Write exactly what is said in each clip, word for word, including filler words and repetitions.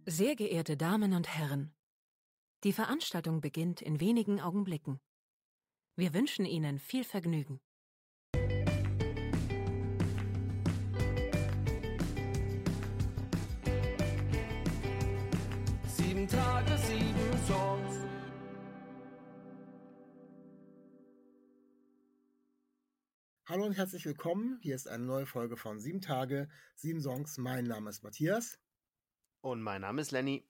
Sehr geehrte Damen und Herren, die Veranstaltung beginnt in wenigen Augenblicken. Wir wünschen Ihnen viel Vergnügen. Sieben Tage, sieben Songs. Hallo und herzlich willkommen. Hier ist eine neue Folge von Sieben Tage, sieben Songs. Mein Name ist Matthias. Und mein Name ist Lenny.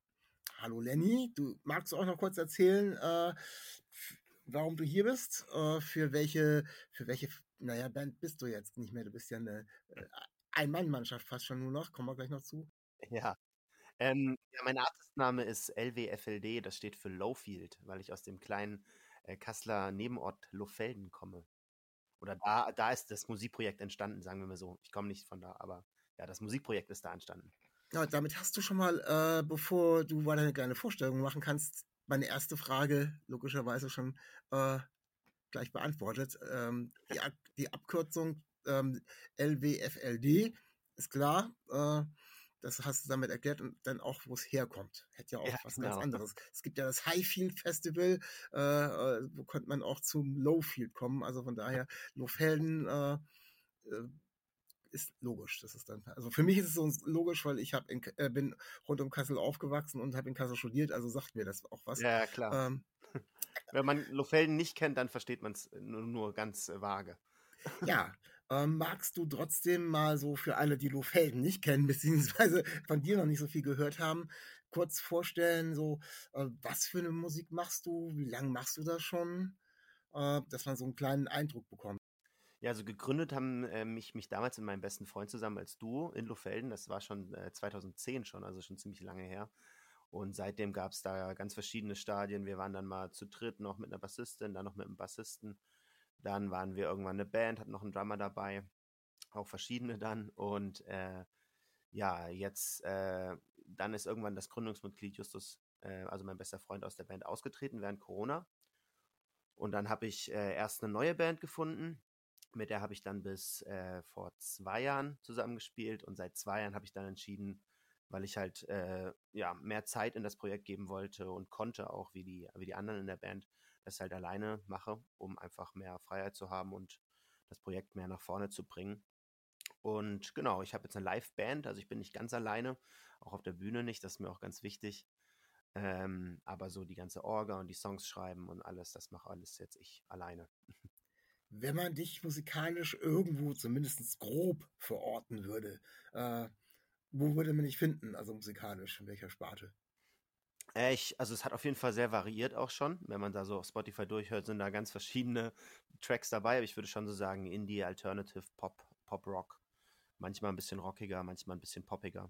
Hallo Lenny, du magst auch noch kurz erzählen, äh, f- warum du hier bist? Äh, für welche, für welche, naja, Band bist du jetzt nicht mehr? Du bist ja eine äh, Ein-Mann-Mannschaft fast schon nur noch. Kommen wir gleich noch zu. Ja, ähm, ja mein Artistname ist L W F L D, das steht für Lowfield, weil ich aus dem kleinen äh, Kasseler Nebenort Lohfelden komme. Oder da, da ist das Musikprojekt entstanden, sagen wir mal so. Ich komme nicht von da, aber ja, das Musikprojekt ist da entstanden. Ja, damit hast du schon mal, äh, bevor du mal deine kleine Vorstellung machen kannst, meine erste Frage logischerweise schon äh, gleich beantwortet. Ähm, die, Ab die Abkürzung ähm, L W F L D ist klar. Äh, das hast du damit erklärt und dann auch, wo es herkommt. Hätte ja auch Ja, was genau. ganz anderes. Es gibt ja das Highfield Festival, äh, äh, wo könnte man auch zum Lowfield kommen. Also von daher, Lohfelden äh, äh, ist logisch. Das ist dann, also für mich ist es so logisch, weil ich hab in, äh, bin rund um Kassel aufgewachsen und habe in Kassel studiert, also sagt mir das auch was. Ja, klar. Ähm, Wenn man Lohfelden nicht kennt, dann versteht man es nur, nur ganz äh, vage. Ja, ähm, magst du trotzdem mal so für alle, die Lohfelden nicht kennen, beziehungsweise von dir noch nicht so viel gehört haben, kurz vorstellen, so, äh, was für eine Musik machst du, wie lange machst du das schon, äh, dass man so einen kleinen Eindruck bekommt? Ja, also gegründet haben äh, mich, mich damals mit meinem besten Freund zusammen als Duo in Lohfelden. Das war schon äh, zweitausendzehn schon, also schon ziemlich lange her. Und seitdem gab es da ganz verschiedene Stadien. Wir waren dann mal zu dritt noch mit einer Bassistin, dann noch mit einem Bassisten. Dann waren wir irgendwann eine Band, hatten noch einen Drummer dabei, auch verschiedene dann. Und äh, ja, jetzt, äh, dann ist irgendwann das Gründungsmitglied Justus, äh, also mein bester Freund aus der Band, ausgetreten während Corona. Und dann habe ich äh, erst eine neue Band gefunden. Mit der habe ich dann bis äh, vor zwei Jahren zusammengespielt. Und seit zwei Jahren habe ich dann entschieden, weil ich halt äh, ja, mehr Zeit in das Projekt geben wollte und konnte auch, wie die, wie die anderen in der Band, das halt alleine mache, um einfach mehr Freiheit zu haben und das Projekt mehr nach vorne zu bringen. Und genau, ich habe jetzt eine Live-Band, also ich bin nicht ganz alleine, auch auf der Bühne nicht, das ist mir auch ganz wichtig. Ähm, aber so die ganze Orga und die Songs schreiben und alles, das mache alles jetzt ich alleine. Wenn man dich musikalisch irgendwo zumindest grob verorten würde, äh, wo würde man dich finden, also musikalisch, in welcher Sparte? Äh, ich, also es hat auf jeden Fall sehr variiert auch schon. Wenn man da so auf Spotify durchhört, sind da ganz verschiedene Tracks dabei. Aber ich würde schon so sagen, Indie, Alternative, Pop, Pop Rock. Manchmal ein bisschen rockiger, manchmal ein bisschen poppiger.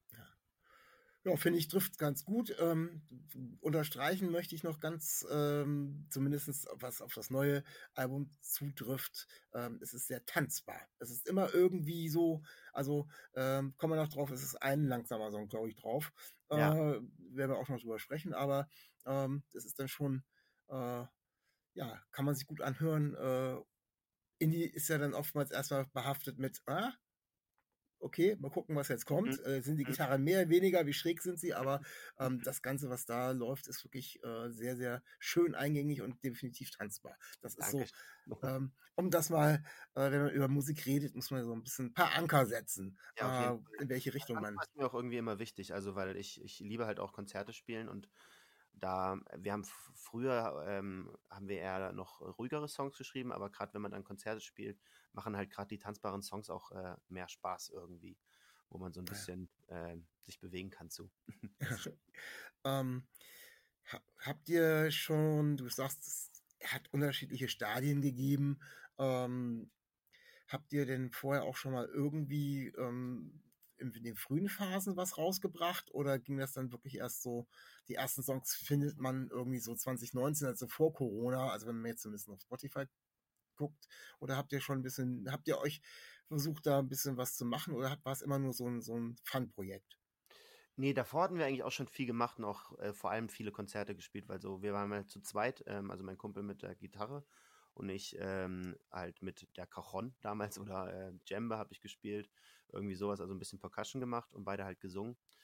Ja, finde ich, trifft ganz gut. Ähm, unterstreichen möchte ich noch ganz, ähm, zumindest was auf das neue Album zutrifft. Ähm, es ist sehr tanzbar. Es ist immer irgendwie so, also ähm, kommen wir noch drauf, es ist ein langsamer Song, glaube ich, drauf. Äh, Ja. werden wir auch noch drüber sprechen, aber ähm, das ist dann schon, äh, ja, kann man sich gut anhören. Äh, Indie ist ja dann oftmals erstmal behaftet mit, ah, okay, mal gucken, was jetzt Mhm. kommt. Äh, sind die Mhm. Gitarren mehr, weniger, wie schräg sind sie, aber ähm, das Ganze, was da läuft, ist wirklich äh, sehr, sehr schön eingängig und definitiv tanzbar. Das ist so, Dankeschön. ähm, um das mal, äh, wenn man über Musik redet, muss man so ein bisschen ein paar Anker setzen, Ja, auf jeden äh, Fall. in welche Richtung Tanzen man. ist mir auch irgendwie immer wichtig, also weil ich, ich liebe halt auch Konzerte spielen und da, wir haben f- früher, ähm, haben wir eher noch ruhigere Songs geschrieben, aber gerade wenn man dann Konzerte spielt, machen halt gerade die tanzbaren Songs auch äh, mehr Spaß irgendwie, wo man so ein Naja. bisschen äh, sich bewegen kann zu. Das ist, ähm, ha habt ihr schon, du sagst, es hat unterschiedliche Stadien gegeben. Ähm, Habt ihr denn vorher auch schon mal irgendwie ähm, in den frühen Phasen was rausgebracht oder ging das dann wirklich erst so, die ersten Songs findet man irgendwie so zwanzig neunzehn, also vor Corona, also wenn man jetzt ein bisschen auf Spotify guckt, oder habt ihr schon ein bisschen, habt ihr euch versucht, da ein bisschen was zu machen oder war es immer nur so ein, so ein Fun-Projekt? nee, davor hatten wir eigentlich auch schon viel gemacht und auch äh, vor allem viele Konzerte gespielt, weil so, wir waren mal zu zweit, ähm, also mein Kumpel mit der Gitarre und ich ähm, halt mit der Cajon damals oder äh, Djembe habe ich gespielt, irgendwie sowas, also ein bisschen Percussion gemacht und beide halt gesungen.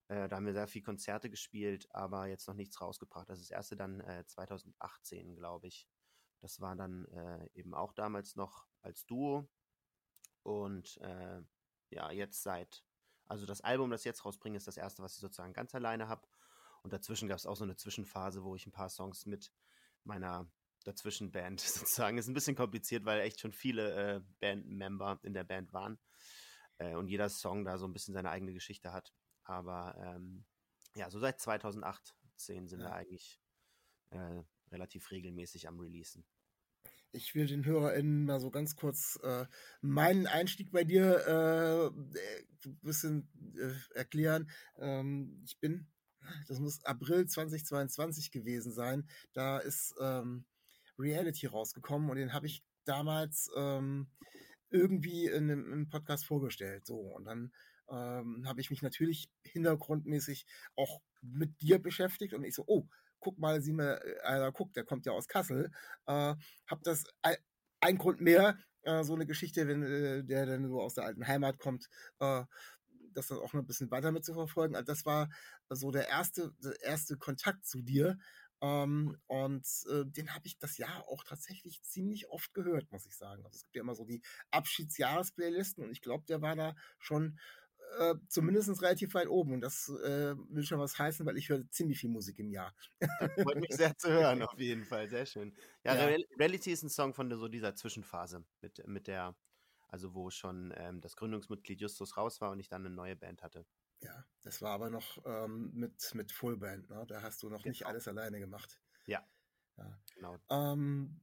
Äh, da haben wir sehr viel Konzerte gespielt, aber jetzt noch nichts rausgebracht. Das ist das erste dann äh, zwanzig achtzehn, glaube ich. Das war dann äh, eben auch damals noch als Duo. Und äh, ja, jetzt seit, also das Album, das ich jetzt rausbringe, ist das erste, was ich sozusagen ganz alleine habe. Und dazwischen gab es auch so eine Zwischenphase, wo ich ein paar Songs mit meiner Dazwischenband sozusagen, ist ein bisschen kompliziert, weil echt schon viele äh, Bandmember in der Band waren äh, und jeder Song da so ein bisschen seine eigene Geschichte hat. Aber ähm, ja, so seit zweitausendachtzehn sind Ja. wir eigentlich äh, relativ regelmäßig am Releasen. Ich will den HörerInnen mal so ganz kurz äh, meinen Einstieg bei dir äh, ein bisschen äh, erklären. Ähm, ich bin, das muss April zweitausendzweiundzwanzig gewesen sein, da ist ähm, Reality rausgekommen und den habe ich damals ähm, irgendwie in einem, im Podcast vorgestellt. So, und dann ähm, habe ich mich natürlich hintergrundmäßig auch mit dir beschäftigt und ich so, oh, guck mal, sieh mal, einer guckt, der kommt ja aus Kassel. Äh, hab das ein, ein Grund mehr, äh, so eine Geschichte, wenn äh, der dann so aus der alten Heimat kommt, äh, das dann auch noch ein bisschen weiter mit zu verfolgen. Also das war so der erste, der erste Kontakt zu dir. Ähm, und äh, den habe ich das Jahr auch tatsächlich ziemlich oft gehört, muss ich sagen. Also es gibt ja immer so die Abschiedsjahres-Playlisten und ich glaube, der war da schon äh, zumindest relativ weit oben. Und das äh, will schon was heißen, weil ich höre ziemlich viel Musik im Jahr. Das freut mich sehr zu hören, auf jeden Fall. Sehr schön. Ja, Ja. Real- Reality ist ein Song von der, so dieser Zwischenphase, mit, mit der, also wo schon ähm, das Gründungsmitglied Justus raus war und ich dann eine neue Band hatte. Ja, das war aber noch ähm, mit, mit Fullband, ne? Da hast du noch nicht Genau. alles alleine gemacht. Ja, Ja. genau. Ähm,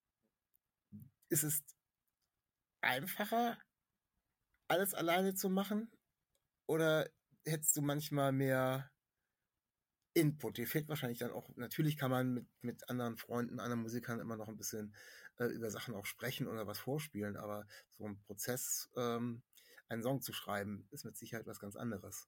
ist es einfacher, alles alleine zu machen? Oder hättest du manchmal mehr Input? Dir fehlt wahrscheinlich dann auch, natürlich kann man mit, mit anderen Freunden, anderen Musikern immer noch ein bisschen äh, über Sachen auch sprechen oder was vorspielen, aber so ein Prozess, ähm, einen Song zu schreiben, ist mit Sicherheit was ganz anderes.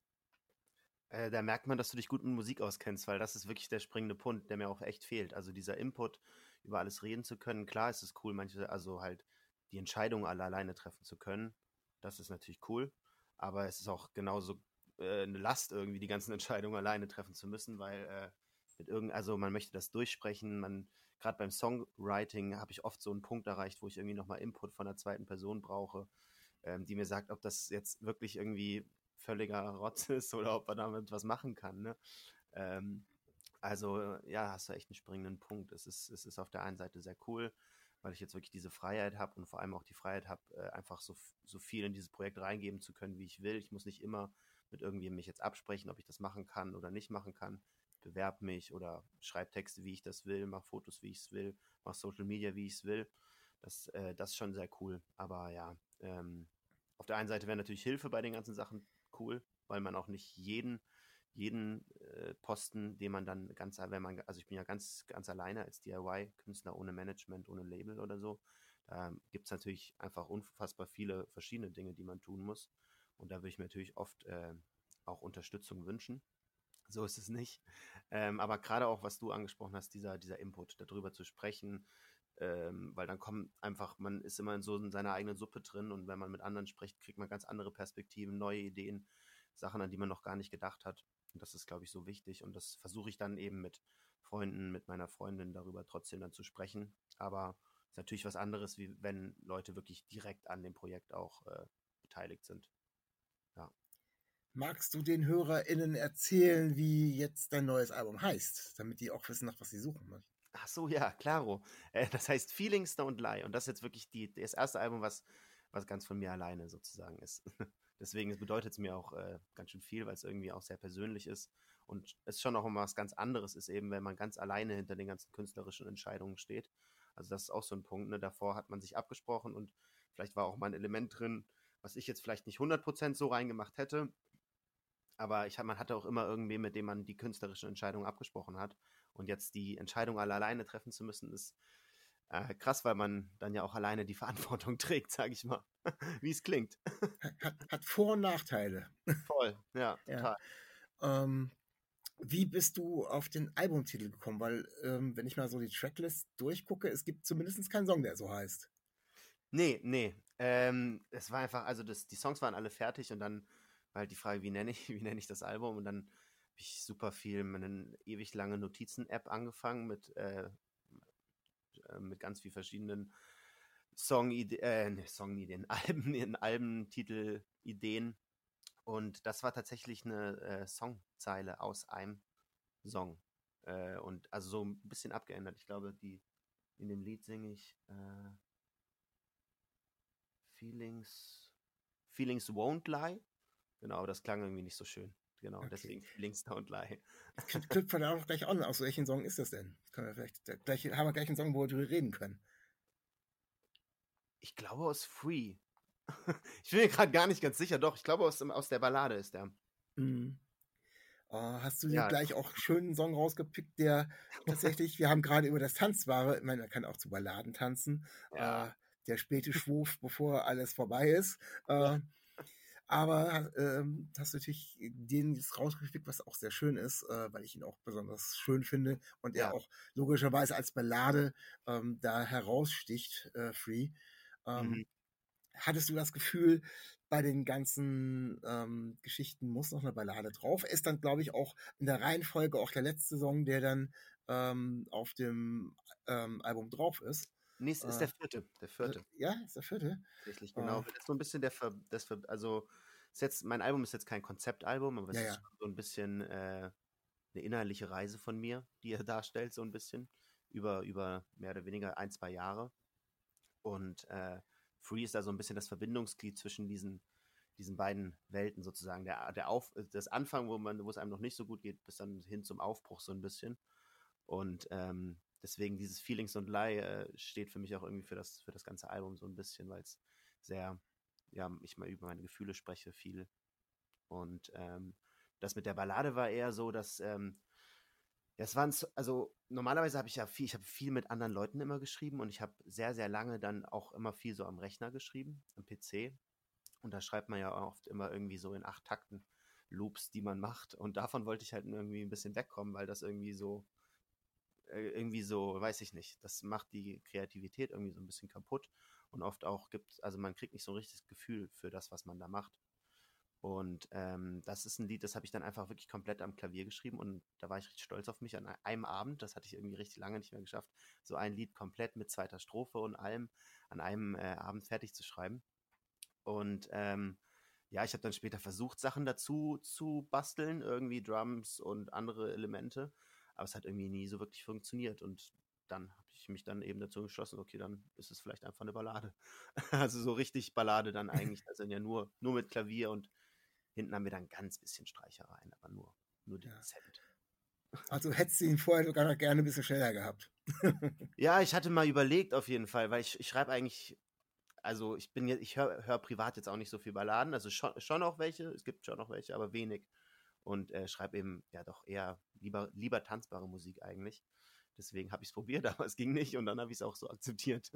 Äh, da merkt man, dass du dich gut mit Musik auskennst, weil das ist wirklich der springende Punkt, der mir auch echt fehlt. Also dieser Input, über alles reden zu können. Klar ist es cool, manche, also halt die Entscheidungen alle alleine treffen zu können. Das ist natürlich cool. Aber es ist auch genauso äh, eine Last, irgendwie die ganzen Entscheidungen alleine treffen zu müssen, weil äh, mit irgend, also man möchte das durchsprechen. Man, gerade beim Songwriting habe ich oft so einen Punkt erreicht, wo ich irgendwie nochmal Input von einer zweiten Person brauche, ähm, die mir sagt, ob das jetzt wirklich irgendwie völliger Rotz ist oder ob man damit was machen kann. Ne? Ähm, also ja, hast du echt einen springenden Punkt. Es ist, es ist auf der einen Seite sehr cool, weil ich jetzt wirklich diese Freiheit habe und vor allem auch die Freiheit habe, äh, einfach so, so viel in dieses Projekt reingeben zu können, wie ich will. Ich muss nicht immer mit irgendjemandem mich jetzt absprechen, ob ich das machen kann oder nicht machen kann. Bewerb mich oder schreib Texte, wie ich das will, mach Fotos, wie ich es will, mach Social Media, wie ich es will. Das, äh, das ist schon sehr cool. Aber ja, ähm, auf der einen Seite wäre natürlich Hilfe bei den ganzen Sachen cool, weil man auch nicht jeden, jeden äh, Posten, den man dann ganz, wenn man, also ich bin ja ganz, ganz alleine als D I Y-Künstler, ohne Management, ohne Label oder so. Da gibt es natürlich einfach unfassbar viele verschiedene Dinge, die man tun muss. Und da würde ich mir natürlich oft äh, auch Unterstützung wünschen. So ist es nicht. Ähm, aber gerade auch, was du angesprochen hast, dieser, dieser Input, darüber zu sprechen, ähm, weil dann kommt einfach, man ist immer in so in seiner eigenen Suppe drin und wenn man mit anderen spricht, kriegt man ganz andere Perspektiven, neue Ideen, Sachen, an die man noch gar nicht gedacht hat. Und das ist, glaube ich, so wichtig. Und das versuche ich dann eben mit Freunden, mit meiner Freundin darüber trotzdem dann zu sprechen. Aber es ist natürlich was anderes, wie wenn Leute wirklich direkt an dem Projekt auch äh, beteiligt sind. Ja. Magst du den HörerInnen erzählen, wie jetzt dein neues Album heißt, damit die auch wissen, nach was sie suchen? Ach so, ja, klaro. Äh, das heißt Feelings Don't Lie. Und das ist jetzt wirklich die, das erste Album, was, was ganz von mir alleine sozusagen ist. Deswegen bedeutet es mir auch äh, ganz schön viel, weil es irgendwie auch sehr persönlich ist. Und es schon auch immer was ganz anderes ist, eben wenn man ganz alleine hinter den ganzen künstlerischen Entscheidungen steht. Also das ist auch so ein Punkt. Ne? Davor hat man sich abgesprochen und vielleicht war auch mal ein Element drin, was ich jetzt vielleicht nicht hundert Prozent so reingemacht hätte. Aber ich hab, man hatte auch immer irgendwie, mit dem man die künstlerischen Entscheidungen abgesprochen hat. Und jetzt die Entscheidung alle alleine treffen zu müssen, ist äh, krass, weil man dann ja auch alleine die Verantwortung trägt, sage ich mal. Wie es klingt. Hat, hat Vor- und Nachteile. Voll, ja, total. Ja. Ähm, wie bist du auf den Albumtitel gekommen? Weil, ähm, wenn ich mal so die Tracklist durchgucke, es gibt zumindest keinen Song, der so heißt. Nee, nee. Ähm, es war einfach, also das, die Songs waren alle fertig und dann war halt die Frage, wie nenne ich, wie nenne ich das Album? Und dann habe ich super viel mit einer ewig lange Notizen-App angefangen mit, äh, äh, mit ganz vielen verschiedenen Song-Ideen, äh, ne, Song-Ideen, Alben, Albentitel-Ideen. Und das war tatsächlich eine äh, Songzeile aus einem Song. Äh, und also so ein bisschen abgeändert. Ich glaube, die in dem Lied singe ich äh, Feelings, Feelings won't lie. Genau, das klang irgendwie nicht so schön. Genau, Okay. deswegen Feelings don't lie. Das knüpft man auch gleich an. Aus welchem Song ist das denn? Können wir vielleicht gleich, haben wir gleich einen Song, wo wir drüber reden können. Ich glaube aus Free. Ich bin mir gerade gar nicht ganz sicher. Doch, ich glaube aus, aus der Ballade ist der. Mhm. Oh, hast du dir Ja. gleich auch einen schönen Song rausgepickt, der tatsächlich, wir haben gerade über das Tanzbare, ich meine, man kann auch zu Balladen tanzen, Ja. äh, der späte Schwurf, bevor alles vorbei ist. Äh, aber ähm, hast du natürlich den jetzt rausgepickt, was auch sehr schön ist, äh, weil ich ihn auch besonders schön finde und er Ja. auch logischerweise als Ballade ähm, da heraussticht, äh, Free. Ähm, Mhm. Hattest du das Gefühl, bei den ganzen ähm, Geschichten muss noch eine Ballade drauf? Ist dann, glaube ich, auch in der Reihenfolge auch der letzte Song, der dann ähm, auf dem ähm, Album drauf ist. Nee, es ist Äh, der vierte. Der vierte. Ja, ist der vierte. Tatsächlich, genau. Äh, Das ist so ein bisschen der Ver, das Ver, also ist jetzt, mein Album ist jetzt kein Konzeptalbum, aber es Ja, ist ja. schon so ein bisschen äh, eine innerliche Reise von mir, die er darstellt, so ein bisschen. Über, über mehr oder weniger ein, zwei Jahre. Und äh, Free ist da so ein bisschen das Verbindungsglied zwischen diesen, diesen beiden Welten sozusagen. Der, der Auf, das Anfang, wo man, wo es einem noch nicht so gut geht, bis dann hin zum Aufbruch so ein bisschen. Und ähm, deswegen dieses Feelings und Lie äh, steht für mich auch irgendwie für das, für das ganze Album so ein bisschen, weil es sehr, ja, ich mal über meine Gefühle spreche viel. Und ähm, das mit der Ballade war eher so, dass ähm, das waren, also normalerweise habe ich ja viel, ich habe viel mit anderen Leuten immer geschrieben und ich habe sehr, sehr lange dann auch immer viel so am Rechner geschrieben, am P C. Und da schreibt man ja oft immer irgendwie so in acht Takten Loops, die man macht. Und davon wollte ich halt irgendwie ein bisschen wegkommen, weil das irgendwie so, äh, irgendwie so, weiß ich nicht, das macht die Kreativität irgendwie so ein bisschen kaputt. Und oft auch gibt, also man kriegt nicht so ein richtiges Gefühl für das, was man da macht. Und ähm, das ist ein Lied, das habe ich dann einfach wirklich komplett am Klavier geschrieben und da war ich richtig stolz auf mich an einem Abend, das hatte ich irgendwie richtig lange nicht mehr geschafft, so ein Lied komplett mit zweiter Strophe und allem an einem äh, Abend fertig zu schreiben. Und ähm, ja, ich habe dann später versucht, Sachen dazu zu basteln, irgendwie Drums und andere Elemente, aber es hat irgendwie nie so wirklich funktioniert und dann habe ich mich dann eben dazu entschlossen, okay, dann ist es vielleicht einfach eine Ballade. Also so richtig Ballade dann eigentlich, also ja nur, nur mit Klavier und hinten haben wir dann ganz bisschen Streichereien, aber nur, nur Ja. dezent. Also hättest du ihn vorher sogar noch gerne ein bisschen schneller gehabt. Ja, ich hatte mal überlegt auf jeden Fall, weil ich, ich schreibe eigentlich, also ich bin jetzt, ich höre hör privat jetzt auch nicht so viel Balladen, also schon, schon auch welche, es gibt schon auch welche, aber wenig. Und äh, schreibe eben ja doch eher lieber, lieber tanzbare Musik eigentlich. Deswegen habe ich es probiert, aber es ging nicht und dann habe ich es auch so akzeptiert.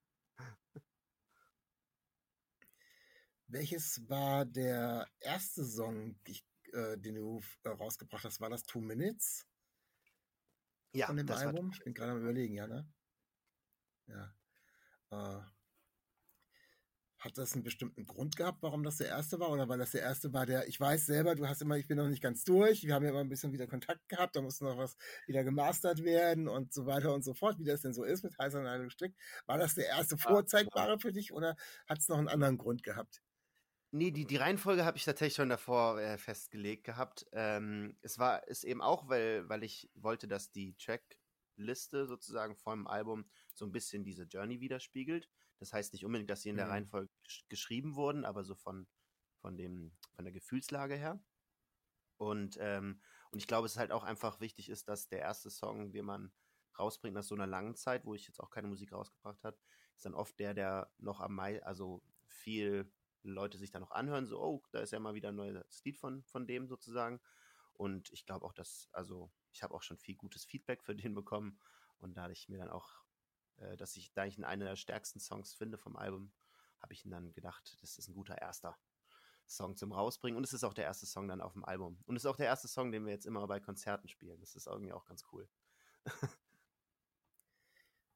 Welches war der erste Song, ich, äh, den du äh, rausgebracht hast? War das Two Minutes Ja, von dem das war Album? Ich bin gerade am Überlegen, ja, ne? Ja. Äh, hat das einen bestimmten Grund gehabt, warum das der erste war? Oder weil das der erste war, der, ich weiß selber, du hast immer, ich bin noch nicht ganz durch, wir haben ja immer ein bisschen wieder Kontakt gehabt, da musste noch was wieder gemastert werden und so weiter und so fort, wie das denn so ist mit heißer Nadel gestrickt. War das der erste vorzeigbare für dich oder hat es noch einen anderen Grund gehabt? Nee, die, die Reihenfolge habe ich tatsächlich schon davor äh, festgelegt gehabt. Ähm, es war, ist eben auch, weil, weil ich wollte, dass die Trackliste sozusagen vom Album so ein bisschen diese Journey widerspiegelt. Das heißt nicht unbedingt, dass sie in der Mhm. Reihenfolge gesch- geschrieben wurden, aber so von, von dem, von der Gefühlslage her. Und, ähm, und ich glaube, es ist halt auch einfach wichtig ist, dass der erste Song, den man rausbringt nach so einer langen Zeit, wo ich jetzt auch keine Musik rausgebracht habe, ist dann oft der, der noch am meisten, also viel Leute sich da noch anhören, so, oh, da ist ja mal wieder ein neues Lied von, von dem sozusagen. Und ich glaube auch, dass, also ich habe auch schon viel gutes Feedback für den bekommen und da hatte ich mir dann auch, äh, dass ich, da ich ihn einen der stärksten Songs finde vom Album, habe ich ihn dann gedacht, das ist ein guter erster Song zum Rausbringen und es ist auch der erste Song dann auf dem Album. Und es ist auch der erste Song, den wir jetzt immer bei Konzerten spielen. Das ist irgendwie auch ganz cool.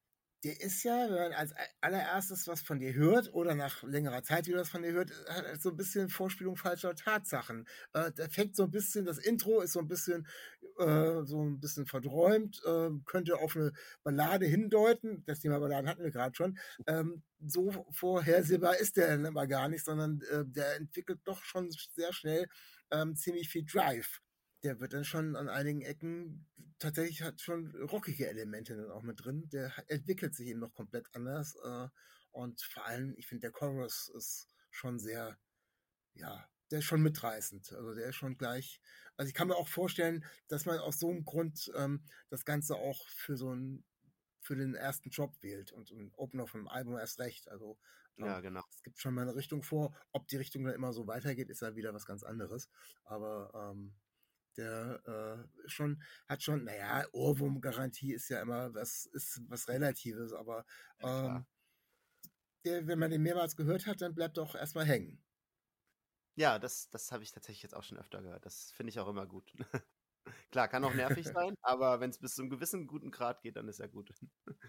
der ist ja, wenn man als allererstes was von dir hört oder nach längerer Zeit wieder was von dir hört, hat er so ein bisschen Vorspielung falscher Tatsachen. Äh, der fängt so ein bisschen, das Intro ist so ein bisschen, äh, so ein bisschen verträumt, äh, könnte auf eine Ballade hindeuten. Das Thema Balladen hatten wir gerade schon. Ähm, so vorhersehbar ist der dann aber gar nicht, sondern äh, der entwickelt doch schon sehr schnell ähm, ziemlich viel Drive. Der wird dann schon an einigen Ecken tatsächlich hat schon rockige Elemente dann auch mit drin. Der entwickelt sich eben noch komplett anders. Äh, und vor allem, ich finde, der Chorus ist schon sehr, ja, der ist schon mitreißend. Also der ist schon gleich. Also ich kann mir auch vorstellen, dass man aus so einem Grund ähm, das Ganze auch für so einen, für den ersten Job wählt und ein Opener vom Album erst recht. Also Ja, ähm, genau. es gibt schon mal eine Richtung vor. Ob die Richtung dann immer so weitergeht, ist ja wieder was ganz anderes. Aber ähm, der äh, schon, hat schon, naja, Ohrwurmgarantie ist ja immer was, ist was Relatives, aber Ja, klar. ähm, der, wenn man den mehrmals gehört hat, dann bleibt er auch erstmal hängen. Ja, das, das habe ich tatsächlich jetzt auch schon öfter gehört. Das finde ich auch immer gut. Klar, kann auch nervig sein, aber wenn es bis zu einem gewissen guten Grad geht, dann ist er gut.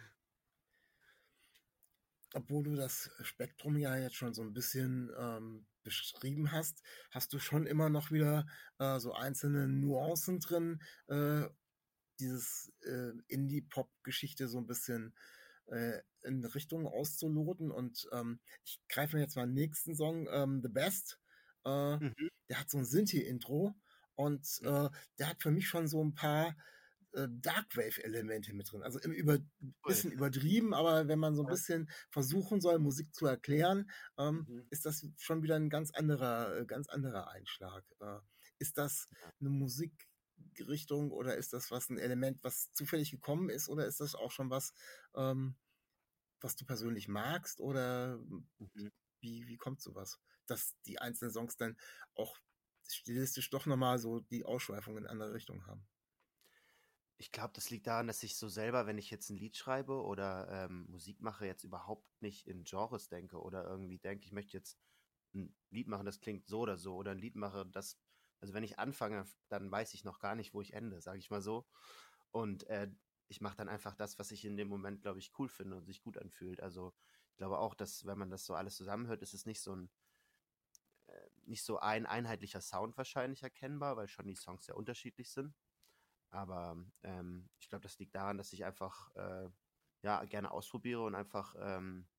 Obwohl du das Spektrum ja jetzt schon so ein bisschen ähm, beschrieben hast, hast du schon immer noch wieder äh, so einzelne Nuancen drin, äh, dieses äh, Indie-Pop-Geschichte so ein bisschen äh, in Richtung auszuloten. Und ähm, ich greife mir jetzt mal den nächsten Song, ähm, The Best. Äh, Mhm. Der hat so ein Synthie-Intro und Mhm. äh, der hat für mich schon so ein paar äh, Darkwave-Elemente mit drin. Also im über, Cool. bisschen übertrieben, aber wenn man so ein Ja. bisschen versuchen soll, Musik zu erklären, ähm, Mhm. ist das schon wieder ein ganz anderer, äh, ganz anderer Einschlag. Äh, ist das Ja. eine Musikrichtung oder ist das was ein Element, was zufällig gekommen ist oder ist das auch schon was, ähm, was du persönlich magst oder Mhm. wie, wie kommt sowas? Dass die einzelnen Songs dann auch stilistisch doch nochmal so die Ausschweifung in andere Richtungen haben. Ich glaube, das liegt daran, dass ich so selber, wenn ich jetzt ein Lied schreibe oder ähm, Musik mache, jetzt überhaupt nicht in Genres denke oder irgendwie denke, ich möchte jetzt ein Lied machen, das klingt so oder so oder ein Lied mache, das, also wenn ich anfange, dann weiß ich noch gar nicht, wo ich ende, sage ich mal so. Und äh, ich mache dann einfach das, was ich in dem Moment, glaube ich, cool finde und sich gut anfühlt. Also ich glaube auch, dass wenn man das so alles zusammenhört, ist es nicht so ein äh, nicht so ein einheitlicher Sound wahrscheinlich erkennbar, weil schon die Songs sehr unterschiedlich sind. Aber ähm, ich glaube, das liegt daran, dass ich einfach äh, ja gerne ausprobiere und einfach ähm,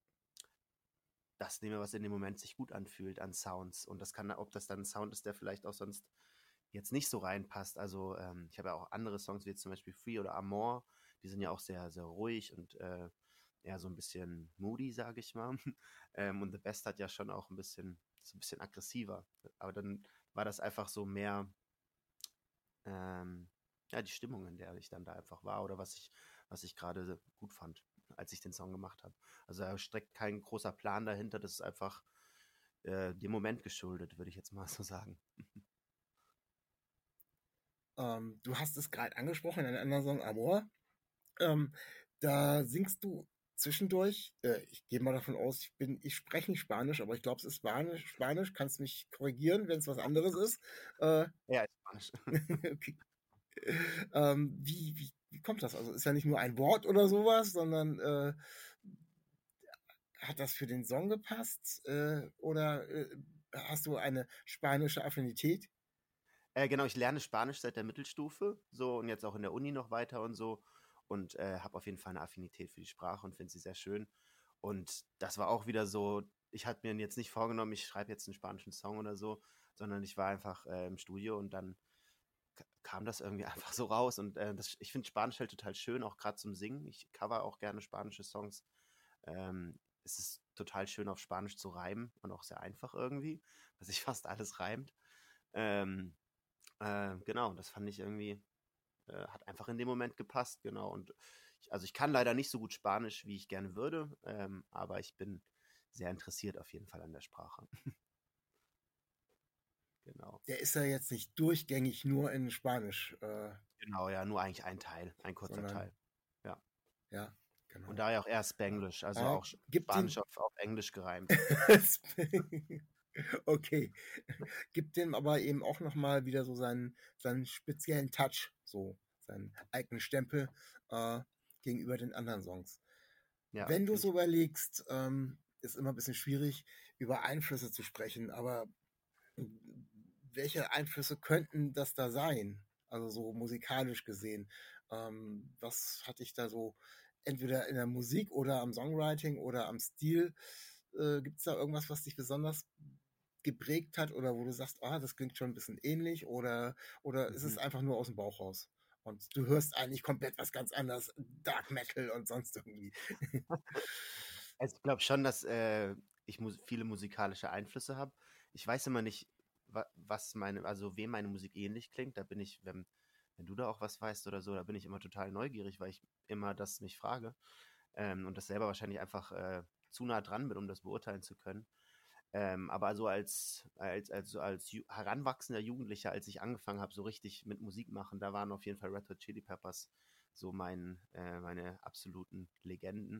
das nehme, was in dem Moment sich gut anfühlt an Sounds. Und das kann, ob das dann ein Sound ist, der vielleicht auch sonst jetzt nicht so reinpasst. Also ähm, ich habe ja auch andere Songs, wie jetzt zum Beispiel Free oder Amor, die sind ja auch sehr, sehr ruhig und äh, eher so ein bisschen moody, sage ich mal. ähm, und The Best hat ja schon auch ein bisschen, so ein bisschen aggressiver. Aber dann war das einfach so mehr, ähm, ja, die Stimmung, in der ich dann da einfach war oder was ich, was ich gerade gut fand, als ich den Song gemacht habe. Also da steckt kein großer Plan dahinter, das ist einfach äh, dem Moment geschuldet, würde ich jetzt mal so sagen. Ähm, du hast es gerade angesprochen in einem anderen Song, Amor. Ähm, Da singst du zwischendurch, äh, ich gehe mal davon aus, ich bin, ich spreche nicht Spanisch, aber ich glaube, es ist Spanisch, Spanisch, kannst mich korrigieren, wenn es was anderes ist. Äh, Ja, ist Spanisch. okay. ähm, wie, wie, wie kommt das? Also ist ja nicht nur ein Wort oder sowas, sondern äh, hat das für den Song gepasst? Äh, oder äh, hast du eine spanische Affinität? Äh, genau, ich lerne Spanisch seit der Mittelstufe, so und jetzt auch in der Uni noch weiter und so und äh, habe auf jeden Fall eine Affinität für die Sprache und finde sie sehr schön. Und das war auch wieder so, ich hatte mir jetzt nicht vorgenommen, ich schreibe jetzt einen spanischen Song oder so, sondern ich war einfach äh, im Studio und dann k- kam das irgendwie einfach so raus. Und äh, das, ich finde Spanisch halt total schön, auch gerade zum Singen. Ich cover auch gerne spanische Songs. Ähm, es ist total schön, auf Spanisch zu reimen und auch sehr einfach irgendwie, dass sich fast alles reimt. Ähm, äh, genau, das fand ich irgendwie, äh, hat einfach in dem Moment gepasst, genau. Und ich, also ich kann leider nicht so gut Spanisch, wie ich gerne würde, ähm, aber ich bin sehr interessiert auf jeden Fall an der Sprache. Genau. Der ist ja jetzt nicht durchgängig nur in Spanisch, äh, Genau, ja, nur eigentlich ein Teil, ein kurzer sondern Teil. Ja. ja, Und genau. daher auch eher Ja. Spanglish, also Ja, auch Sch- gibt Spanisch den auf, auf Englisch gereimt. okay. Gibt dem aber eben auch nochmal wieder so seinen, seinen speziellen Touch, so seinen eigenen Stempel äh, gegenüber den anderen Songs. Ja, Wenn du finde so ich. überlegst, ähm, ist immer ein bisschen schwierig, über Einflüsse zu sprechen, aber welche Einflüsse könnten das da sein? Also so musikalisch gesehen. Ähm, was hat dich da so entweder in der Musik oder am Songwriting oder am Stil? Äh, Gibt es da irgendwas, was dich besonders geprägt hat oder wo du sagst, ah, das klingt schon ein bisschen ähnlich oder, oder ist es Mhm. einfach nur aus dem Bauch raus? Und du hörst eigentlich komplett was ganz anderes, Dark Metal und sonst irgendwie. Also ich glaube schon, dass äh, ich mus viele musikalische Einflüsse habe. Ich weiß immer nicht, wa was meine, also wem meine Musik ähnlich klingt. Da bin ich, wenn, wenn du da auch was weißt oder so, da bin ich immer total neugierig, weil ich immer das mich frage. Ähm, und das selber wahrscheinlich einfach äh, zu nah dran bin, um das beurteilen zu können. Ähm, aber so als, als, als, so als ju heranwachsender Jugendlicher, als ich angefangen habe, so richtig mit Musik machen, da waren auf jeden Fall Red Hot Chili Peppers so mein, äh, meine absoluten Legenden.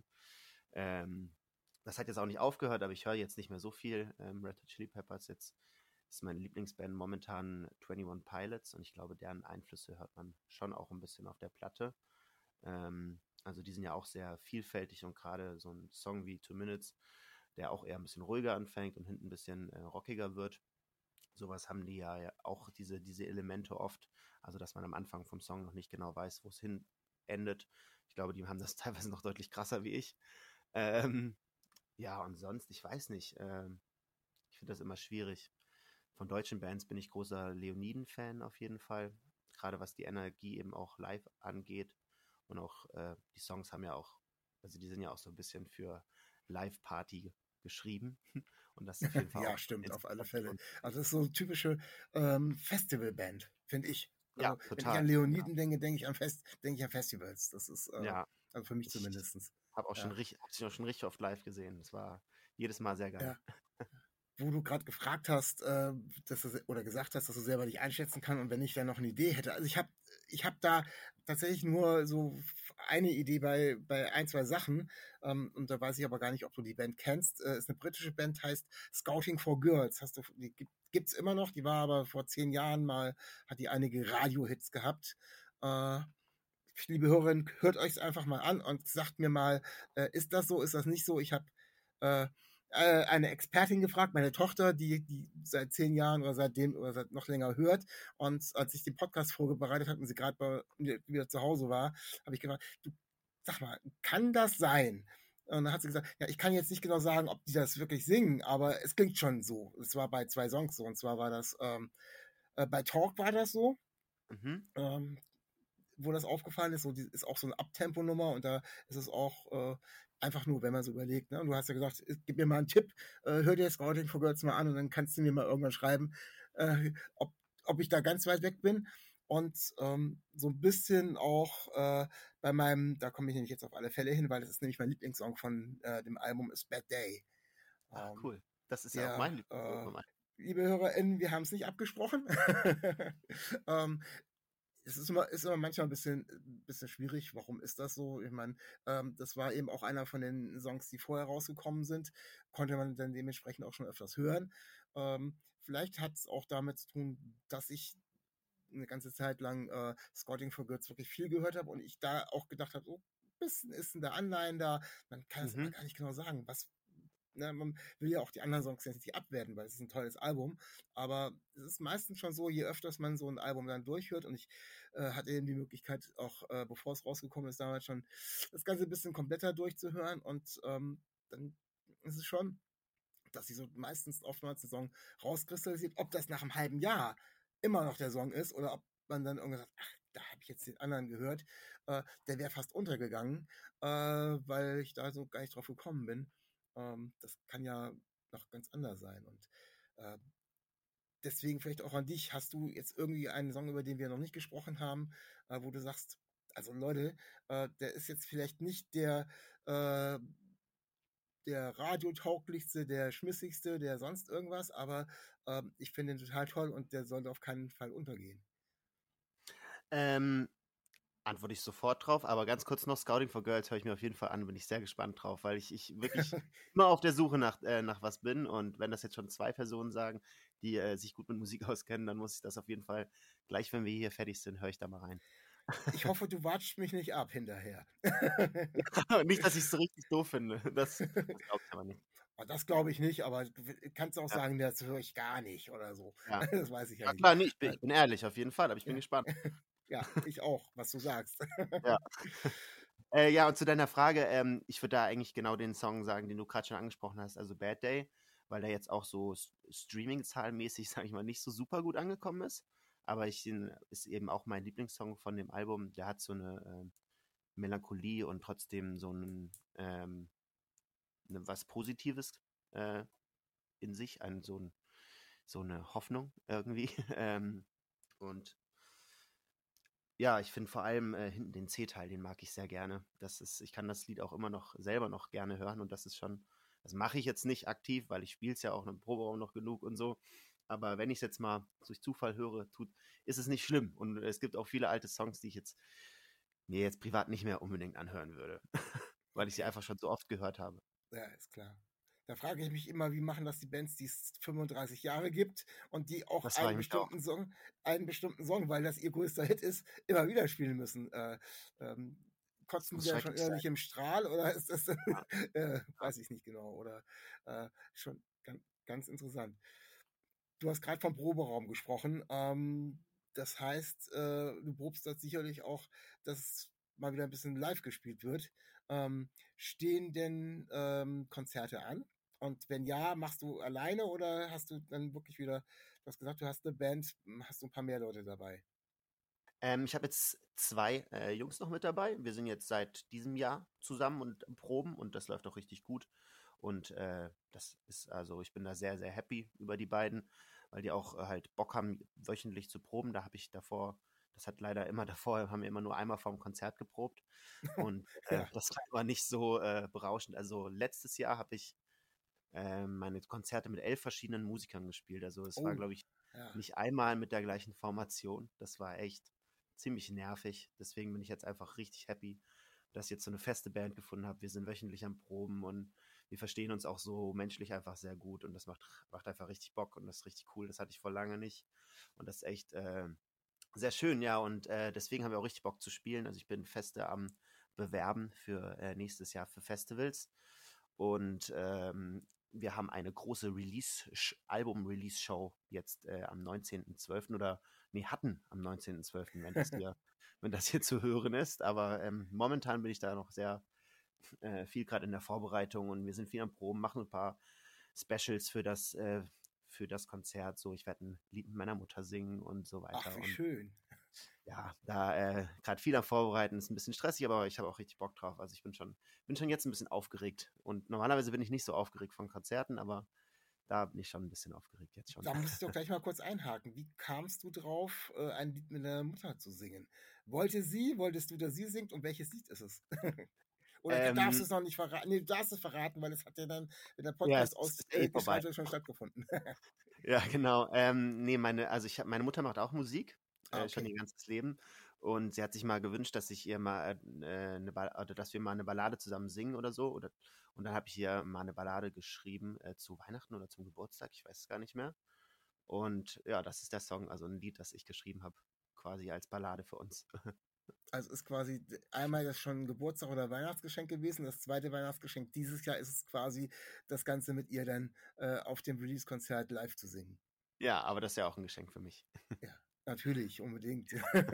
Ähm, Das hat jetzt auch nicht aufgehört, aber ich höre jetzt nicht mehr so viel ähm, Red Hot Chili Peppers. Jetzt ist meine Lieblingsband momentan einundzwanzig Pilots und ich glaube, deren Einflüsse hört man schon auch ein bisschen auf der Platte. Ähm, also die sind ja auch sehr vielfältig und gerade so ein Song wie Two Minutes, der auch eher ein bisschen ruhiger anfängt und hinten ein bisschen äh, rockiger wird. Sowas haben die ja auch diese, diese Elemente oft. Also, dass man am Anfang vom Song noch nicht genau weiß, wo es hin endet. Ich glaube, die haben das teilweise noch deutlich krasser wie ich. Ähm, ja, und sonst, ich weiß nicht. Ähm, ich finde das immer schwierig. Von deutschen Bands bin ich großer Leoniden-Fan auf jeden Fall. Gerade was die Energie eben auch live angeht. Und auch äh, die Songs haben ja auch, also die sind ja auch so ein bisschen für Live-Party geschrieben. Und das ist auf jeden Fall Ja, auch stimmt, auf alle inspirierend. Fälle. Und Also das ist so eine typische ähm, Festivalband, finde ich. ja, Also wenn ich total. an Ja, Leoniden denke, denke ich an Fest, denke ich an Festivals. Das ist äh, ja. also für mich Ich zumindestens. habe auch schon Ja, richtig, hab sie auch schon richtig oft live gesehen. Das war jedes Mal sehr geil. ja. Wo du gerade gefragt hast, äh, dass du, oder gesagt hast, dass du selber nicht einschätzen kannst und wenn ich da noch eine Idee hätte. Also ich habe ich hab da tatsächlich nur so eine Idee bei, bei ein, zwei Sachen. Ähm, und da weiß ich aber gar nicht, ob du die Band kennst. Äh, ist eine britische Band, heißt Scouting for Girls. Hast du, die gibt, gibt's immer noch. Die war aber vor zehn Jahren mal, hat die einige Radio-Hits gehabt. Äh, Liebe Hörerinnen, hört euch es einfach mal an und sagt mir mal, äh, ist das so, ist das nicht so? Ich habe äh, äh, eine Expertin gefragt, meine Tochter, die, die seit zehn Jahren oder seitdem oder seit noch länger hört. Und als ich den Podcast vorbereitet habe und sie gerade wieder zu Hause war, habe ich gefragt, du, sag mal, kann das sein? Und dann hat sie gesagt, ja, ich kann jetzt nicht genau sagen, ob die das wirklich singen, aber es klingt schon so. Es war bei zwei Songs so. Und zwar war das, ähm, äh, bei Talk war das so. Mhm. Ähm, wo das aufgefallen ist, so, die ist auch so eine Abtempo-Nummer und da ist es auch äh, einfach nur, wenn man so überlegt, ne? Und du hast ja gesagt, gib mir mal einen Tipp, äh, hör dir Scouting for Girls mal an und dann kannst du mir mal irgendwann schreiben, äh, ob, ob ich da ganz weit weg bin. Und ähm, so ein bisschen auch äh, bei meinem, da komme ich nämlich jetzt auf alle Fälle hin, weil das ist nämlich mein Lieblingssong von äh, dem Album ist Bad Day. Ach, Ähm, cool. Das ist ja auch der, mein Lieblingssong äh, vom Album. liebe HörerInnen, wir haben es nicht abgesprochen. ähm, es ist immer, ist immer manchmal ein bisschen, bisschen schwierig. Warum ist das so? Ich meine, ähm, das war eben auch einer von den Songs, die vorher rausgekommen sind. Konnte man dann dementsprechend auch schon öfters hören. Ähm, vielleicht hat es auch damit zu tun, dass ich eine ganze Zeit lang äh, Scouting for Girls wirklich viel gehört habe und ich da auch gedacht habe, so ein bisschen ist denn da Anleihen da. Man kann es immer Mhm. gar nicht genau sagen, was ne, man will ja auch die anderen Songs jetzt nicht abwerten, weil es ist ein tolles Album. Aber es ist meistens schon so, je öfters man so ein Album dann durchhört und ich äh, hatte eben die Möglichkeit, auch äh, bevor es rausgekommen ist, damals schon das Ganze ein bisschen kompletter durchzuhören und ähm, dann ist es schon, dass sich so meistens oftmals ein Song rauskristallisiert, ob das nach einem halben Jahr immer noch der Song ist oder ob man dann irgendwie sagt, ach, da habe ich jetzt den anderen gehört, äh, der wäre fast untergegangen, äh, weil ich da so gar nicht drauf gekommen bin. Ähm, das kann ja noch ganz anders sein. Und äh, deswegen vielleicht auch an dich, hast du jetzt irgendwie einen Song, über den wir noch nicht gesprochen haben, äh, wo du sagst, also Leute, äh, der ist jetzt vielleicht nicht der, äh, der radiotauglichste, der schmissigste, der sonst irgendwas, aber ähm, ich finde ihn total toll und der sollte auf keinen Fall untergehen. Ähm, antworte ich sofort drauf, aber ganz kurz noch, Scouting for Girls höre ich mir auf jeden Fall an, bin ich sehr gespannt drauf, weil ich, ich wirklich immer auf der Suche nach, äh, nach was bin und wenn das jetzt schon zwei Personen sagen, die äh, sich gut mit Musik auskennen, dann muss ich das auf jeden Fall, gleich wenn wir hier fertig sind, höre ich da mal rein. Ich hoffe, du watscht mich nicht ab hinterher. Nicht, dass ich es so richtig doof finde. Das, das glaube ich aber nicht. Das glaube ich nicht, aber du kannst auch Ja. sagen, das höre ich gar nicht oder so. Ja. Das weiß ich ja Ja nicht. klar, nee, ich bin, ich bin ehrlich, auf jeden Fall, aber ich bin Ja. gespannt. Ja, ich auch, was du sagst. Ja. Äh, ja, und zu deiner Frage, ähm, ich würde da eigentlich genau den Song sagen, den du gerade schon angesprochen hast, also Bad Day, weil der jetzt auch so s- Streaming-zahlenmäßig, sage ich mal, nicht so super gut angekommen ist. Aber ich den ist eben auch mein Lieblingssong von dem Album. Der hat so eine ähm, Melancholie und trotzdem so ein ähm, ne, was Positives äh, in sich, ein, so, ein, so eine Hoffnung irgendwie. ähm, und ja, ich finde vor allem äh, hinten den C-Teil, den mag ich sehr gerne. Das ist, ich kann das Lied auch immer noch selber noch gerne hören und das ist schon, das mache ich jetzt nicht aktiv, weil ich spiele es ja auch im Proberaum noch genug und so. Aber wenn ich es jetzt mal durch Zufall höre, tut, ist es nicht schlimm. Und es gibt auch viele alte Songs, die ich jetzt mir jetzt privat nicht mehr unbedingt anhören würde, weil ich sie Okay. einfach schon so oft gehört habe. Ja, ist klar. Da frage ich mich immer, wie machen das die Bands, die es fünfunddreißig Jahre gibt und die auch Das war einen ich mich auch. bestimmten Song, einen bestimmten Song, weil das ihr größter Hit ist, immer wieder spielen müssen. Äh, ähm, Das kotzen muss die da schon schrecklich sein. innerlich im Strahl oder ist das, Ja, äh, ja. weiß ich nicht genau, oder äh, schon ganz, ganz interessant. Du hast gerade vom Proberaum gesprochen. Ähm, das heißt, äh, du probst dort sicherlich auch, dass mal wieder ein bisschen live gespielt wird. Ähm, stehen denn ähm, Konzerte an? Und wenn ja, machst du alleine oder hast du dann wirklich wieder, du hast gesagt, du hast eine Band, hast du ein paar mehr Leute dabei? Ähm, ich habe jetzt zwei äh, Jungs noch mit dabei. Wir sind jetzt seit diesem Jahr zusammen und am proben und das läuft auch richtig gut. Und äh, das ist, also ich bin da sehr, sehr happy über die beiden, weil die auch äh, halt Bock haben, wöchentlich zu proben. Da habe ich davor, das hat leider immer davor, haben wir immer nur einmal vorm Konzert geprobt. Und äh, Ja. das war immer nicht so äh, berauschend. Also letztes Jahr habe ich äh, meine Konzerte mit elf verschiedenen Musikern gespielt. Also es war, Oh, glaube ich, ja. nicht einmal mit der gleichen Formation. Das war echt ziemlich nervig. Deswegen bin ich jetzt einfach richtig happy, dass ich jetzt so eine feste Band gefunden habe. Wir sind wöchentlich am Proben und wir verstehen uns auch so menschlich einfach sehr gut und das macht, macht einfach richtig Bock und das ist richtig cool. Das hatte ich vor lange nicht. Und das ist echt äh, sehr schön, ja. Und äh, deswegen haben wir auch richtig Bock zu spielen. Also ich bin feste am Bewerben für äh, nächstes Jahr für Festivals. Und ähm, wir haben eine große Release, Album-Release-Show jetzt äh, am neunzehnten zwölften oder nee, hatten am neunzehnten zwölften, wenn das hier, wenn das hier zu hören ist. Aber ähm, momentan bin ich da noch sehr äh, viel gerade in der Vorbereitung und wir sind viel am Proben, machen ein paar Specials für das, äh, für das Konzert. So, ich werde ein Lied mit meiner Mutter singen und so Ach, weiter. wie Und schön. ja, da äh, gerade viel am Vorbereiten, ist ein bisschen stressig, aber ich habe auch richtig Bock drauf. Also ich bin schon, bin schon jetzt ein bisschen aufgeregt. Und normalerweise bin ich nicht so aufgeregt von Konzerten, aber da bin ich schon ein bisschen aufgeregt jetzt schon. Da muss ich doch gleich mal kurz einhaken. Wie kamst du drauf, äh, ein Lied mit deiner Mutter zu singen? Wollte sie, wolltest du, dass sie singt und welches Lied ist es? Oder darfst du Ähm, es noch nicht verraten? Nee, du darfst es verraten, weil es hat ja dann, wenn der ja, es Podcast ist, ist ja eh vorbei. ausgestrahlt wird, schon stattgefunden. Ja, genau. Ähm, nee, meine, also ich habe, meine Mutter macht auch Musik, Ah, äh, schon okay. ihr ganzes Leben. Und sie hat sich mal gewünscht, dass ich ihr mal äh, eine Ball oder dass wir mal eine Ballade zusammen singen oder so. Oder, und dann habe ich ihr mal eine Ballade geschrieben äh, zu Weihnachten oder zum Geburtstag, ich weiß es gar nicht mehr. Und ja, das ist der Song, also ein Lied, das ich geschrieben habe, quasi als Ballade für uns. Also ist quasi einmal das schon Geburtstag oder Weihnachtsgeschenk gewesen. Das zweite Weihnachtsgeschenk dieses Jahr ist es quasi, das Ganze mit ihr dann äh, auf dem Release-Konzert live zu singen. Ja, aber das ist ja auch ein Geschenk für mich. Ja, natürlich, unbedingt.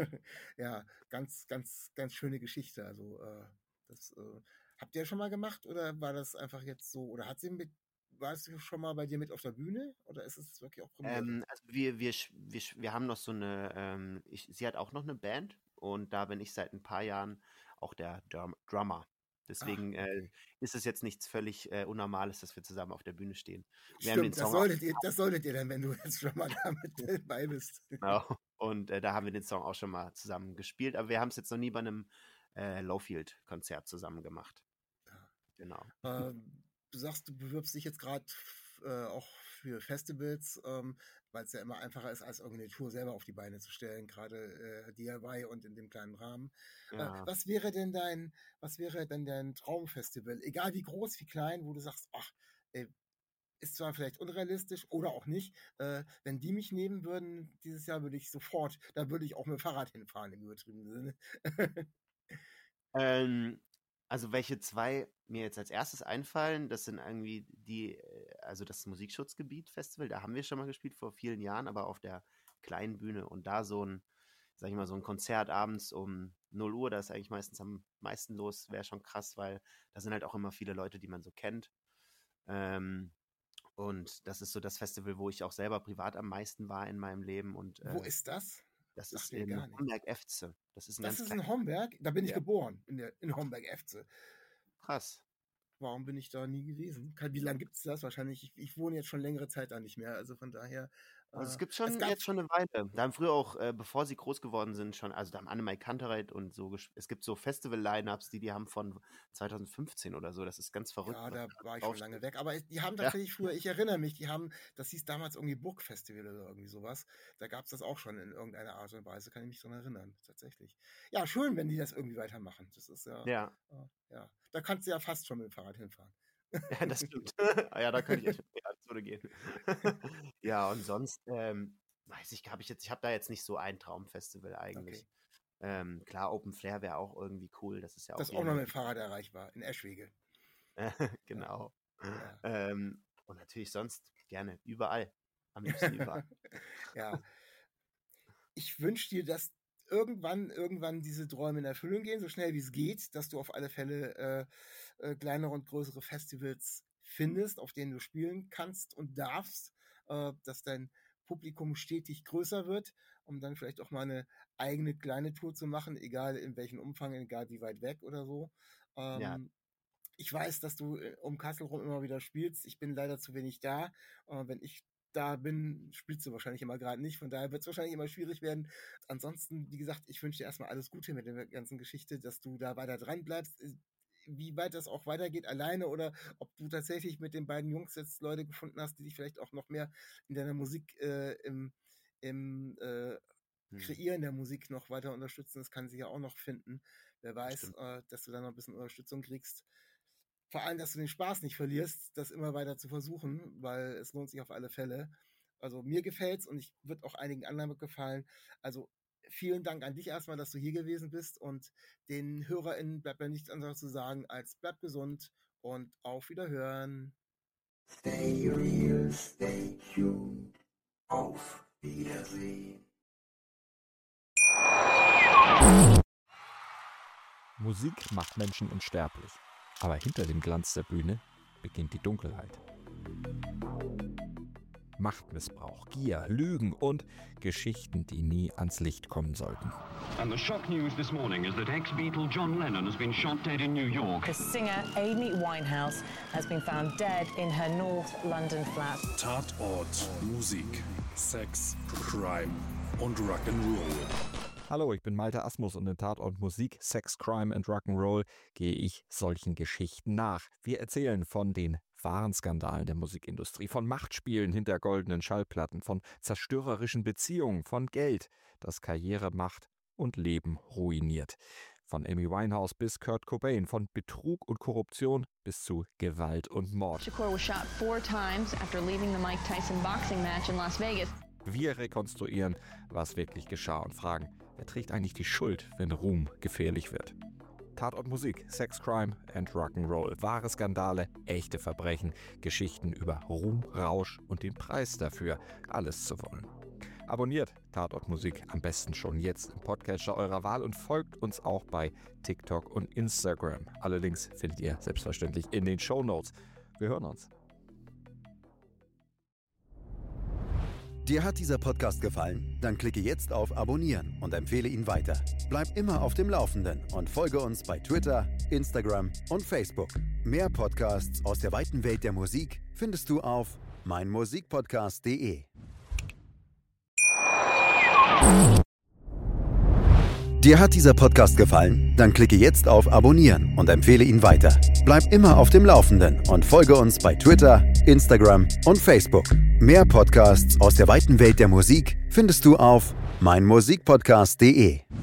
Ja, ganz, ganz, ganz schöne Geschichte. Also, äh, das äh, habt ihr schon mal gemacht oder war das einfach jetzt so? Oder hat sie mit, warst du schon mal bei dir mit auf der Bühne oder ist es wirklich auch Premiere? Ähm, also wir, wir, sch- wir, sch- wir haben noch so eine, ähm, ich, sie hat auch noch eine Band und da bin ich seit ein paar Jahren auch der Drum Drummer. Ah, Deswegen äh, okay. ist es jetzt nichts völlig äh, Unnormales, dass wir zusammen auf der Bühne stehen. Wir haben den Stimmt, das Song auch solltet ihr, das solltet ihr dann, wenn du jetzt schon mal damit dabei bist. genau, und äh, da haben wir den Song auch schon mal zusammen gespielt, aber wir haben es jetzt noch nie bei einem äh, Lowfield-Konzert zusammen gemacht. Genau. Ähm, du sagst, du bewirbst dich jetzt gerade äh, auch für Festivals, ähm, weil es ja immer einfacher ist, als irgendeine Tour selber auf die Beine zu stellen, gerade äh, D I Y und in dem kleinen Rahmen. Äh, Ja. was wäre denn dein, was wäre denn dein Traumfestival? Egal wie groß, wie klein, wo du sagst, ach, ey, ist zwar vielleicht unrealistisch oder auch nicht. Äh, wenn die mich nehmen würden, dieses Jahr würde ich sofort, da würde ich auch mit dem Fahrrad hinfahren, im übertriebenen Sinne. Ähm, also welche zwei mir jetzt als erstes einfallen, das sind irgendwie die, äh, also das Musikschutzgebiet-Festival, da haben wir schon mal gespielt vor vielen Jahren, aber auf der kleinen Bühne und da so ein, sag ich mal, so ein Konzert abends um null Uhr, da ist eigentlich meistens am meisten los, wäre schon krass, weil da sind halt auch immer viele Leute, die man so kennt. Ähm, und das ist so das Festival, wo ich auch selber privat am meisten war in meinem Leben. Und äh, Wo ist das? das Sagt ist mir in gar nichts. Homberg-Efze. Das ist ein Das ganz ist kleiner. in Homberg? Da bin ich Ja. geboren, in, der, in Homberg-Efze. Krass. Warum bin ich da nie gewesen? Wie lange gibt es das? Wahrscheinlich, ich, ich wohne jetzt schon längere Zeit da nicht mehr. Also von daher. Also es äh, gibt schon gab- jetzt schon eine Weile. Da haben früher auch, äh, bevor sie groß geworden sind, schon, also da haben Annemarie Kantereit und so, ges- es gibt so Festival-Line-Ups, die die haben von zwanzig fünfzehn oder so. Das ist ganz verrückt. Ja, was da da war ich schon draufsteht. lange weg. Aber es- die haben Ja. tatsächlich früher, ich erinnere mich, die haben, das hieß damals irgendwie Burgfestival oder irgendwie sowas. Da gab es das auch schon in irgendeiner Art und Weise, kann ich mich daran erinnern, tatsächlich. Ja, schön, wenn die das irgendwie weitermachen. Das ist ja, Ja, ja, ja. Da kannst du ja fast schon mit dem Fahrrad hinfahren. ja, das stimmt. Ah ja, da könnte ich echt, ja, das würde gehen. Ja, und sonst, ähm, weiß ich, habe ich jetzt, ich habe da jetzt nicht so ein Traumfestival eigentlich. Okay. Ähm, klar, Open Flair wäre auch irgendwie cool. Das ist ja auch Das ist hier auch noch in- mit dem Fahrrad erreichbar, in Eschwege. Genau. Ja. Ähm, und natürlich sonst gerne überall. Am liebsten überall. Ja. Ich wünsche dir, dass irgendwann, irgendwann diese Träume in Erfüllung gehen, so schnell wie es geht, dass du auf alle Fälle äh, äh, kleinere und größere Festivals findest, auf denen du spielen kannst und darfst, äh, dass dein Publikum stetig größer wird, um dann vielleicht auch mal eine eigene kleine Tour zu machen, egal in welchem Umfang, egal wie weit weg oder so. Ähm, Ja. Ich weiß, dass du äh, um Kassel rum immer wieder spielst. Ich bin leider zu wenig da. Äh, wenn ich da bin, spielst du wahrscheinlich immer gerade nicht. Von daher wird es wahrscheinlich immer schwierig werden. Ansonsten, wie gesagt, ich wünsche dir erstmal alles Gute mit der ganzen Geschichte, dass du da weiter dran bleibst. Äh, Wie weit das auch weitergeht, alleine oder ob du tatsächlich mit den beiden Jungs jetzt Leute gefunden hast, die dich vielleicht auch noch mehr in deiner Musik, äh, im, im äh, Hm. Kreieren der Musik noch weiter unterstützen. Das kann sich ja auch noch finden. Wer weiß, Stimmt. äh, dass du da noch ein bisschen Unterstützung kriegst. Vor allem, dass du den Spaß nicht verlierst, das immer weiter zu versuchen, weil es lohnt sich auf alle Fälle. Also mir gefällt's und ich wird auch einigen anderen gefallen. Also vielen Dank an dich erstmal, dass du hier gewesen bist und den HörerInnen bleibt mir nichts anderes zu sagen als bleibt gesund und auf Wiederhören. Stay real, stay tuned. Auf Wiedersehen. Musik macht Menschen unsterblich. Aber hinter dem Glanz der Bühne beginnt die Dunkelheit. Machtmissbrauch, Gier, Lügen und Geschichten, die nie ans Licht kommen sollten. And the shock news this morning is that ex-Beatle John Lennon has been shot dead in New York. The singer Amy Winehouse has been found dead in her North London flat. Tatort, Musik, Sex, Crime und Rock'n'Roll. Hallo, ich bin Malte Asmus und in Tatort Musik, Sex, Crime and Rock'n'Roll gehe ich solchen Geschichten nach. Wir erzählen von den wahren Skandalen der Musikindustrie, von Machtspielen hinter goldenen Schallplatten, von zerstörerischen Beziehungen, von Geld, das Karriere, Macht und Leben ruiniert. Von Amy Winehouse bis Kurt Cobain, von Betrug und Korruption bis zu Gewalt und Mord. Shakur was shot four times after leaving the Mike Tyson boxing match in Las Vegas. Wir rekonstruieren, was wirklich geschah und fragen, wer trägt eigentlich die Schuld, wenn Ruhm gefährlich wird? Tatort Musik, Sex, Crime and Rock'n'Roll. Wahre Skandale, echte Verbrechen, Geschichten über Ruhm, Rausch und den Preis dafür, alles zu wollen. Abonniert Tatort Musik am besten schon jetzt im Podcatcher eurer Wahl und folgt uns auch bei TikTok und Instagram. Alle Links findet ihr selbstverständlich in den Shownotes. Wir hören uns. Dir hat dieser Podcast gefallen? Dann klicke jetzt auf Abonnieren und empfehle ihn weiter. Bleib immer auf dem Laufenden und folge uns bei Twitter, Instagram und Facebook. Mehr Podcasts aus der weiten Welt der Musik findest du auf meinmusikpodcast punkt de. Dir hat dieser Podcast gefallen? Dann klicke jetzt auf Abonnieren und empfehle ihn weiter. Bleib immer auf dem Laufenden und folge uns bei Twitter, Instagram und Facebook. Mehr Podcasts aus der weiten Welt der Musik findest du auf meinmusikpodcast punkt de.